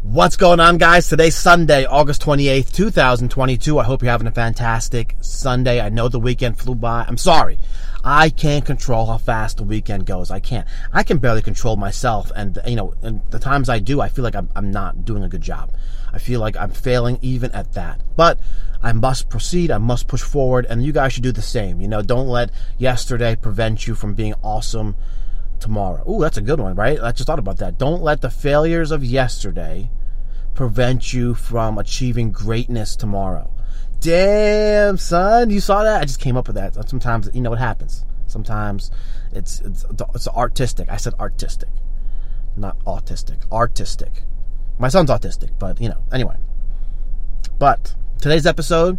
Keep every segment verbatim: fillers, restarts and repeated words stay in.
What's going on, guys? Today's Sunday, August twenty-eighth, twenty twenty-two. I hope you're having a fantastic Sunday. I know the weekend flew by. I'm sorry. I can't control how fast the weekend goes. I can't. I can barely control myself. And, you know, and the times I do, I feel like I'm, I'm not doing a good job. I feel like I'm failing even at that. But I must proceed. I must push forward. And you guys should do the same. You know, don't let yesterday prevent you from being awesome tomorrow. Ooh, that's a good one, right? I just thought about that. Don't let the failures of yesterday prevent you from achieving greatness tomorrow. Damn, son, you saw that? I just came up with that. Sometimes, you know what happens. Sometimes it's it's it's artistic. I said artistic, not autistic. Artistic. My son's autistic, but you know. Anyway, but today's episode,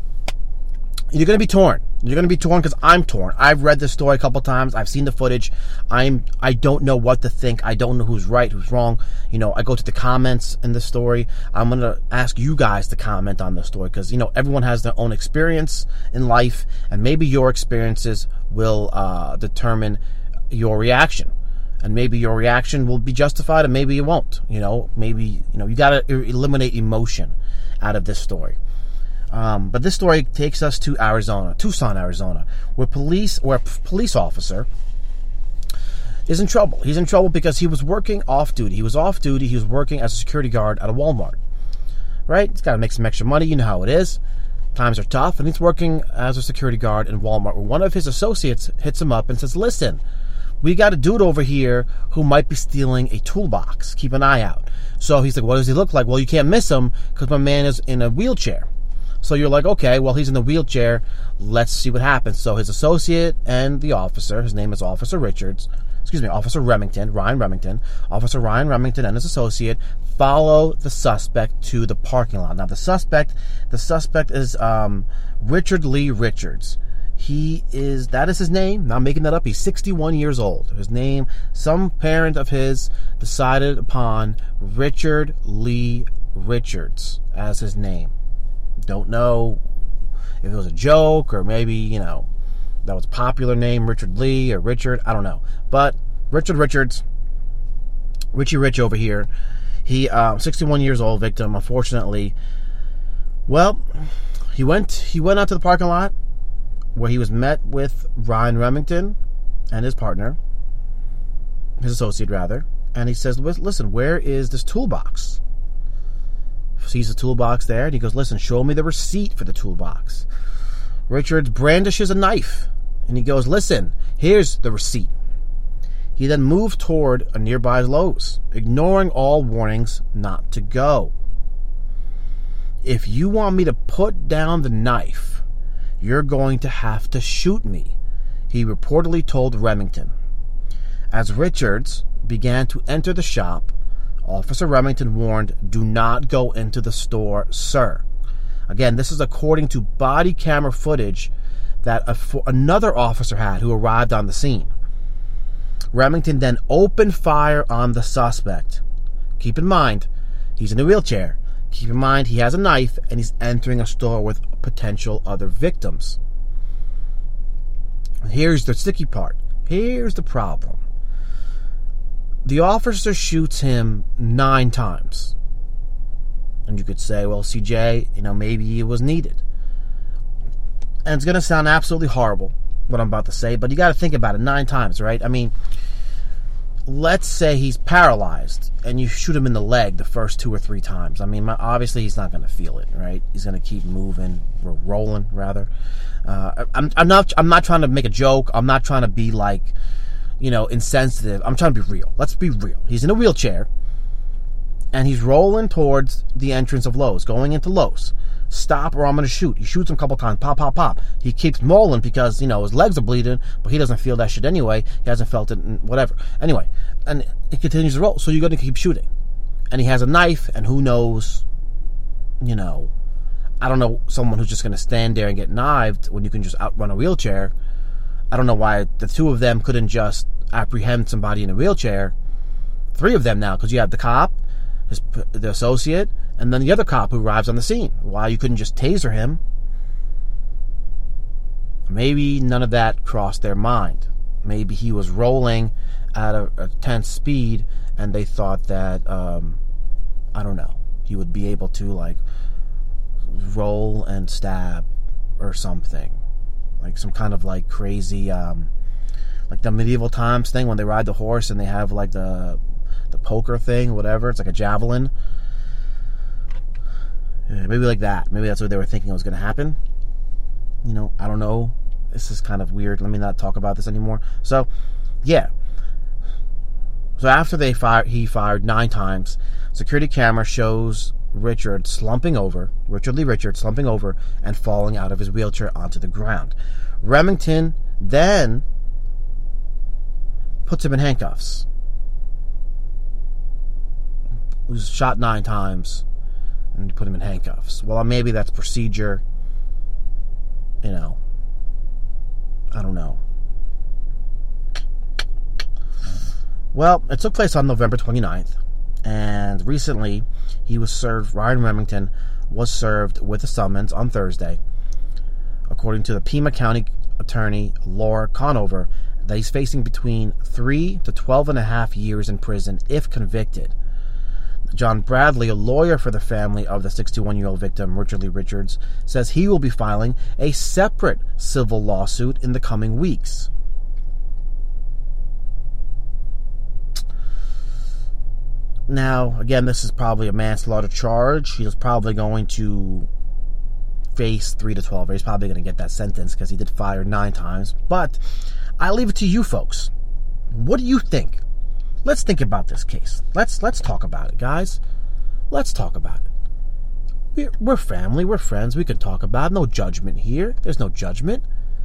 you're going to be torn. You're going to be torn because I'm torn. I've read this story a couple times. I've seen the footage. I'm, I don't know what to think. I don't know who's right, who's wrong. You know, I go to the comments in the story. I'm going to ask you guys to comment on the story because, you know, everyone has their own experience in life, and maybe your experiences will uh, determine your reaction. And maybe your reaction will be justified and maybe it won't. You know, maybe, you know, you got to eliminate emotion out of this story. Um, but this story takes us to Arizona, Tucson, Arizona, where police, where a police officer is in trouble. He's in trouble because he was working off duty. He was off duty. He was working as a security guard at a Walmart. Right? He's got to make some extra money. You know how it is. Times are tough. And he's working as a security guard in Walmart, where one of his associates hits him up and says, "Listen, we got a dude over here who might be stealing a toolbox. Keep an eye out." So he's like, "What does he look like?" "Well, you can't miss him because my man is in a wheelchair." So you're like, okay, well, he's in the wheelchair. Let's see what happens. So his associate and the officer, his name is Officer Richards, excuse me, Officer Remington, Ryan Remington, Officer Ryan Remington and his associate follow the suspect to the parking lot. Now, the suspect, the suspect is um, Richard Lee Richards. He is, that is his name. Not making that up. He's sixty-one years old. His name, some parent of his decided upon Richard Lee Richards as his name. Don't know if it was a joke or maybe, you know, that was a popular name, Richard Lee or Richard. I don't know. But Richard Richards, Richie Rich over here, he, uh, sixty-one years old, victim, unfortunately. Well, he went, he went out to the parking lot where he was met with Ryan Remington and his partner, his associate rather, and he says, "Listen, where is this toolbox?" Sees the toolbox there, and he goes, "Listen, show me the receipt for the toolbox." Richards brandishes a knife, and he goes, "Listen, here's the receipt." He then moved toward a nearby Lowe's, ignoring all warnings not to go. "If you want me to put down the knife, you're going to have to shoot me," he reportedly told Remington. As Richards began to enter the shop, Officer Remington warned, "Do not go into the store, sir." Again, this is according to body camera footage that a, another officer had who arrived on the scene. Remington then opened fire on the suspect. Keep in mind, he's in a wheelchair. Keep in mind, he has a knife and he's entering a store with potential other victims. Here's the sticky part. Here's the problem. The officer shoots him nine times. And you could say, well, C J, you know, maybe it was needed. And it's going to sound absolutely horrible, what I'm about to say, but you got to think about it. Nine times, right? I mean, let's say he's paralyzed and you shoot him in the leg the first two or three times. I mean, obviously he's not going to feel it, right? He's going to keep moving, or rolling, rather. Uh, I'm, I'm not, I'm not trying to make a joke. I'm not trying to be like, you know, insensitive. I'm trying to be real. Let's be real. He's in a wheelchair, and he's rolling towards the entrance of Lowe's, going into Lowe's. "Stop or I'm going to shoot." He shoots him a couple times. Pop, pop, pop. He keeps rolling because, you know, his legs are bleeding, but he doesn't feel that shit anyway. He hasn't felt it, in whatever. Anyway, and it continues to roll, so you're going to keep shooting. And he has a knife, and who knows, you know, I don't know someone who's just going to stand there and get knifed when you can just outrun a wheelchair. I don't know why the two of them couldn't just apprehend somebody in a wheelchair. Three of them now, because you have the cop, his, the associate, and then the other cop who arrives on the scene. Why you couldn't just taser him? Maybe none of that crossed their mind. Maybe he was rolling at a, a tense speed, and they thought that, um, I don't know. He would be able to, like, roll and stab or something. Like some kind of, like, crazy, um, like the medieval times thing when they ride the horse and they have, like, the the poker thing, whatever. It's like a javelin. Yeah, maybe like that. Maybe that's what they were thinking was going to happen. You know, I don't know. This is kind of weird. Let me not talk about this anymore. So, yeah. So after they fired, he fired nine times. Security camera shows Richard slumping over, Richard Lee Richards slumping over and falling out of his wheelchair onto the ground. Remington then puts him in handcuffs. He was shot nine times and put him in handcuffs. Well, maybe that's procedure. You know, I don't know. Well, it took place on November twenty-ninth, and recently he was served, Ryan Remington was served with a summons on Thursday, according to the Pima County attorney Laura Conover, that he's facing between three to twelve and a half years in prison if convicted. John Bradley, a lawyer for the family of the sixty-one-year-old victim, Richard Lee Richards, says he will be filing a separate civil lawsuit in the coming weeks. Now, again, this is probably a manslaughter charge. He's probably going to face three to twelve. He's probably going to get that sentence because he did fire nine times. But I leave it to you folks. What do you think? Let's think about this case. Let's let's talk about it, guys. Let's talk about it. We're, we're family. We're friends. We can talk about it. No judgment here. There's no judgment.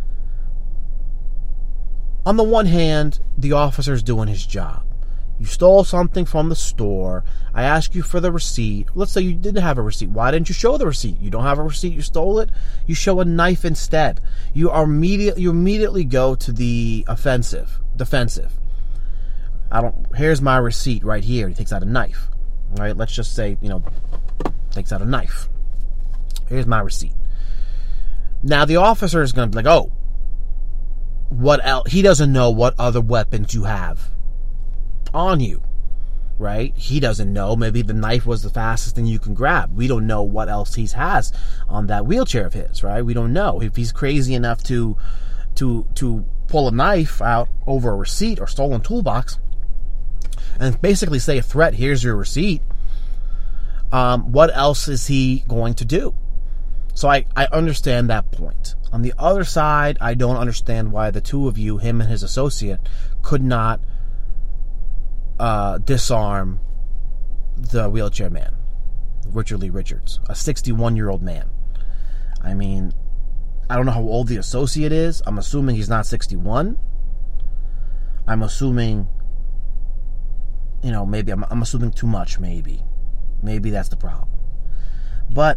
On the one hand, the officer's doing his job. You stole something from the store. I ask you for the receipt. Let's say you didn't have a receipt. Why didn't you show the receipt? You don't have a receipt. You stole it. You show a knife instead. You are immediate. You immediately go to the offensive, defensive. I don't. Here's my receipt right here. He takes out a knife. All right. Let's just say, you know, takes out a knife. Here's my receipt. Now the officer is going to be like, oh, what else? He doesn't know what other weapons you have on you, right? He doesn't know. Maybe the knife was the fastest thing you can grab. We don't know what else he has on that wheelchair of his, right? We don't know if he's crazy enough to to to pull a knife out over a receipt or stolen toolbox and basically say a threat, here's your receipt. Um, what else is he going to do? So I, I understand that point. On the other side, I don't understand why the two of you, him and his associate, could not uh, disarm the wheelchair man, Richard Lee Richards, a sixty-one-year-old man. I mean, I don't know how old the associate is. I'm assuming he's not sixty-one. I'm assuming, you know, maybe I'm, I'm assuming too much, maybe. Maybe that's the problem. But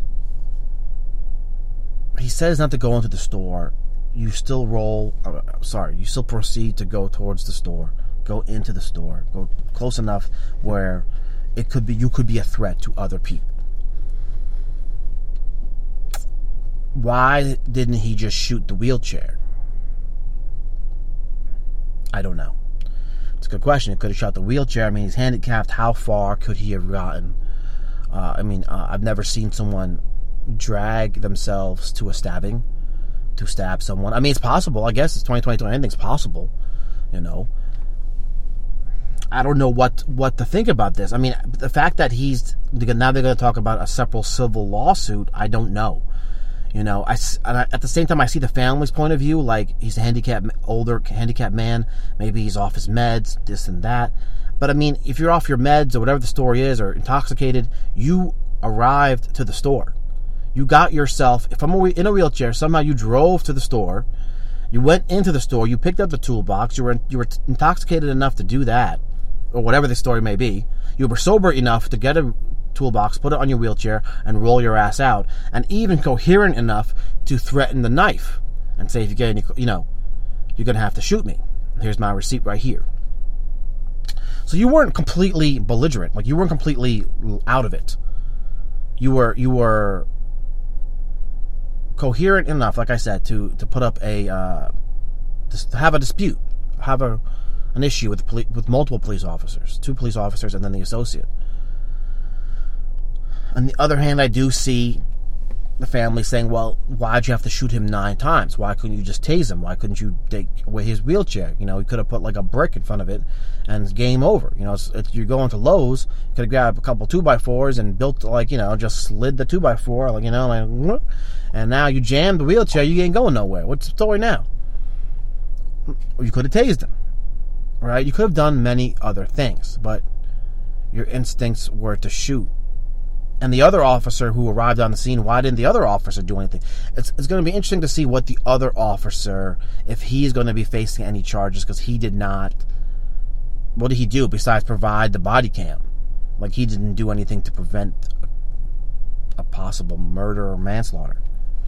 he says not to go into the store. You still roll, uh, sorry, you still proceed to go towards the store, go into the store, go close enough where it could be, you could be a threat to other people. Why didn't he just shoot the wheelchair? I don't know. It's a good question. He could have shot the wheelchair. I mean, he's handicapped. How far could he have gotten? Uh, I mean, uh, I've never seen someone drag themselves to a stabbing, to stab someone. I mean, it's possible. I guess it's twenty twenty-two. Anything's possible, you know. I don't know what, what to think about this. I mean, the fact that he's, now they're going to talk about a separate civil lawsuit, I don't know. You know, I, at the same time, I see the family's point of view, like he's a handicapped, older handicapped man, maybe he's off his meds, this and that. But I mean, if you're off your meds or whatever the story is, or intoxicated, you arrived to the store. You got yourself, if I'm in a wheelchair, somehow you drove to the store, you went into the store, you picked up the toolbox, you were you were intoxicated enough to do that, or whatever the story may be. You were sober enough to get a toolbox, put it on your wheelchair, and roll your ass out, and even coherent enough to threaten the knife and say, if you get any, you know, you're going to have to shoot me. Here's my receipt right here. So you weren't completely belligerent, like you weren't completely out of it. You were, you were coherent enough, like I said, to, to put up a, uh, to have a dispute, have a, an issue with, poli- with multiple police officers, two police officers and then the associate. On the other hand, I do see the family saying, well, why'd you have to shoot him nine times? Why couldn't you just tase him? Why couldn't you take away his wheelchair? You know, he could have put like a brick in front of it and it's game over. You know, it's, it's, you're going to Lowe's, you could have grabbed a couple two by fours and built like, you know, just slid the two by four, like, you know, like, and now you jammed the wheelchair, you ain't going nowhere. What's the story now? You could have tased him, right? You could have done many other things, but your instincts were to shoot. And the other officer who arrived on the scene, why didn't the other officer do anything? It's, it's going to be interesting to see what the other officer, if he's going to be facing any charges, because he did not, what did he do besides provide the body cam? Like, he didn't do anything to prevent a, a possible murder or manslaughter.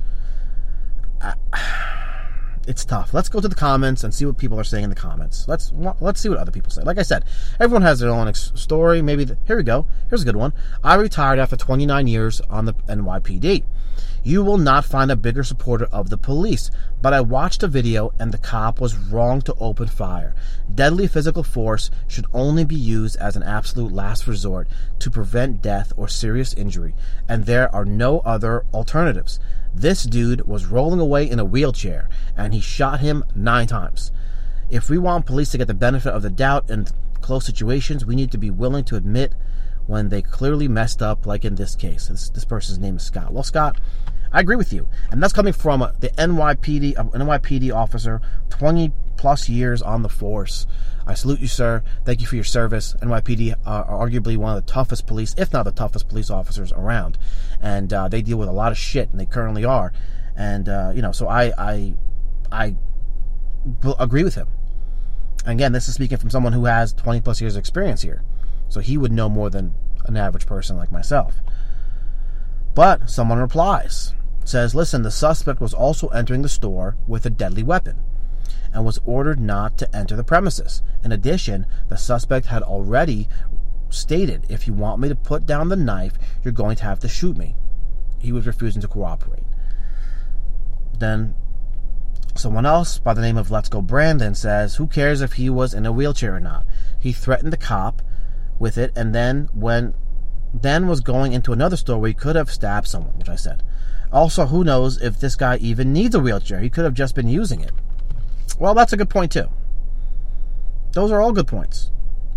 I, It's tough. Let's go to the comments and see what people are saying in the comments. Let's let's see what other people say. Like I said, everyone has their own ex- story. Maybe the, here we go. Here's a good one. I retired after twenty-nine years on the N Y P D. You will not find a bigger supporter of the police, but I watched a video and the cop was wrong to open fire. Deadly physical force should only be used as an absolute last resort to prevent death or serious injury, and there are no other alternatives. This dude was rolling away in a wheelchair, and he shot him nine times. If we want police to get the benefit of the doubt in close situations, we need to be willing to admit when they clearly messed up, like in this case. This, this person's name is Scott. Well, Scott, I agree with you. And that's coming from the N Y P D, an N Y P D officer, twenty plus years on the force. I salute you, sir. Thank you for your service. N Y P D are arguably one of the toughest police, if not the toughest police officers around. And uh, they deal with a lot of shit, and they currently are. And, uh, you know, so I, I, I b- agree with him. And again, this is speaking from someone who has twenty plus years of experience here. So he would know more than an average person like myself. But someone replies, says, listen, the suspect was also entering the store with a deadly weapon and was ordered not to enter the premises. In addition, the suspect had already stated, if you want me to put down the knife, you're going to have to shoot me. He was refusing to cooperate. Then someone else by the name of Let's Go Brandon says, who cares if he was in a wheelchair or not? He threatened the cop with it, and then when then was going into another store where he could have stabbed someone, which I said. Also, who knows if this guy even needs a wheelchair? He could have just been using it. Well, that's a good point, too. Those are all good points.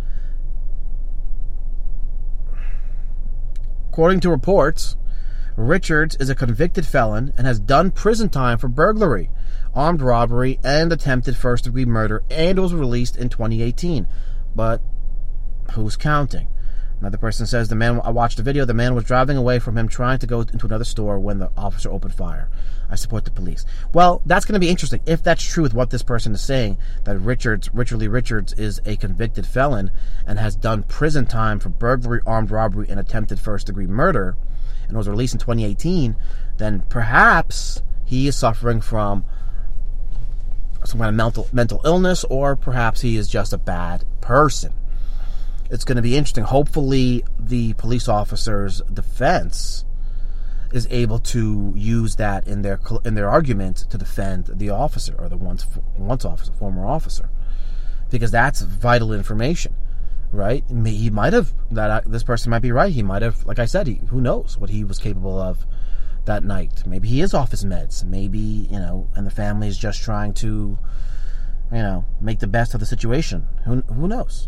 According to reports, Richards is a convicted felon and has done prison time for burglary, armed robbery, and attempted first-degree murder, and was released in twenty eighteen. But who's counting? Another person says, the man, I watched the video, the man was driving away from him trying to go into another store when the officer opened fire. I support the police. Well, that's going to be interesting. If that's true with what this person is saying, that Richards, Richard Lee Richards is a convicted felon and has done prison time for burglary, armed robbery, and attempted first-degree murder, and was released in twenty eighteen, then perhaps he is suffering from some kind of mental, mental illness, or perhaps he is just a bad person. It's going to be interesting. Hopefully, the police officer's defense is able to use that in their in their argument to defend the officer, or the once once officer, former officer, because that's vital information, right? He might have that. This person might be right. He might have, like I said, he, who knows what he was capable of that night? Maybe he is off his meds. Maybe, you know, and the family is just trying to, you know, make the best of the situation. Who who knows?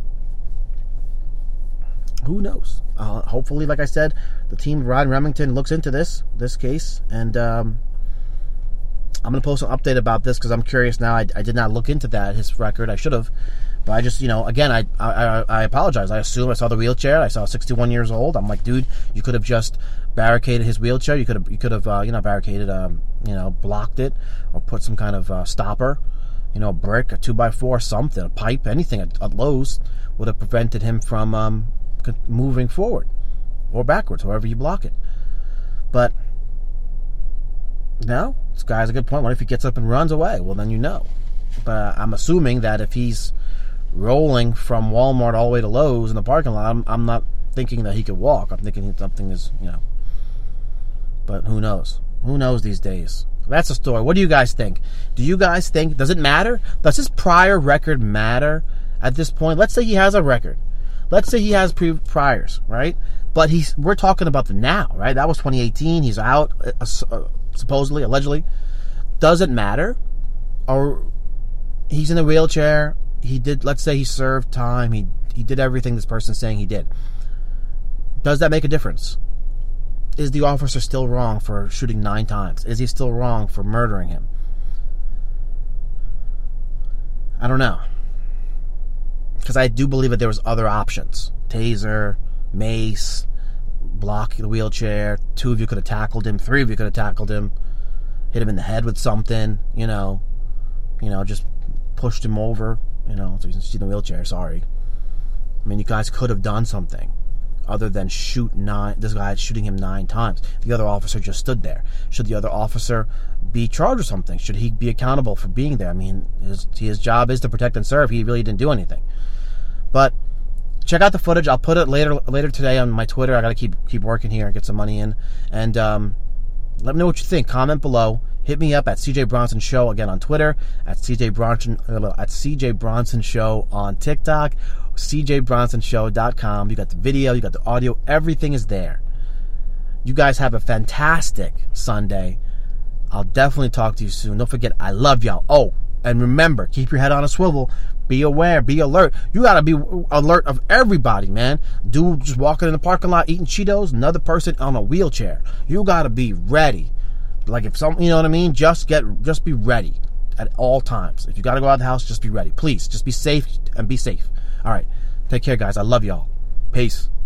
Who knows? Uh, hopefully, like I said, the team of Ryan Remington looks into this this case, and um, I'm going to post an update about this because I'm curious now. I, I did not look into that, his record. I should have, but I just, you know, again, I, I I apologize. I assume I saw the wheelchair. I saw sixty-one years old. I'm like, dude, you could have just barricaded his wheelchair. You could have, you could have, uh, you know, barricaded, um, you know, blocked it, or put some kind of uh, stopper, you know, a brick, a two by four, something, a pipe, anything at, at Lowe's would have prevented him from um. moving forward or backwards, however you block it. But no, this guy has a good point. What if he gets up and runs away? Well, then you know. But I'm assuming that if he's rolling from Walmart all the way to Lowe's in the parking lot, I'm, I'm not thinking that he could walk. I'm thinking something is, you know. But who knows? Who knows these days? That's the story. What do you guys think? Do you guys think, does it matter? Does his prior record matter at this point? Let's say he has a record. Let's say he has pre- priors, right? But he's we're talking about the now, right? That was twenty eighteen. He's out, uh, uh, supposedly, allegedly. Doesn't matter. Or he's in a wheelchair. He did, let's say he served time. He he did everything this person's saying he did. Does that make a difference? Is the officer still wrong for shooting nine times? Is he still wrong for murdering him? I don't know. Because I do believe that there was other options. Taser, mace, block the wheelchair. Two of you could have tackled him. Three of you could have tackled him. Hit him in the head with something, you know. You know, just pushed him over, you know, so he's in the wheelchair, sorry. I mean, you guys could have done something other than shoot nine, this guy shooting him nine times. The other officer just stood there. Should the other officer be charged with something? Should he be accountable for being there? I mean, his, his job is to protect and serve. He really didn't do anything. But check out the footage. I'll put it later later today on my Twitter. I got to keep keep working here and get some money in. And um, let me know what you think. Comment below. Hit me up at C J Bronson Show again on Twitter, at C J Bronson at C J Bronson Show on TikTok, C J Bronson Show dot com. You got the video, you got the audio, everything is there. You guys have a fantastic Sunday. I'll definitely talk to you soon. Don't forget, I love y'all. Oh, and remember, keep your head on a swivel. Be aware, be alert. You gotta be alert of everybody, man. Dude just walking in the parking lot eating Cheetos, another person on a wheelchair. You gotta be ready. Like if some, you know what I mean? Just get, just be ready at all times. If you got to go out of the house, just be ready. Please, just be safe and be safe. All right. Take care, guys. I love y'all. Peace.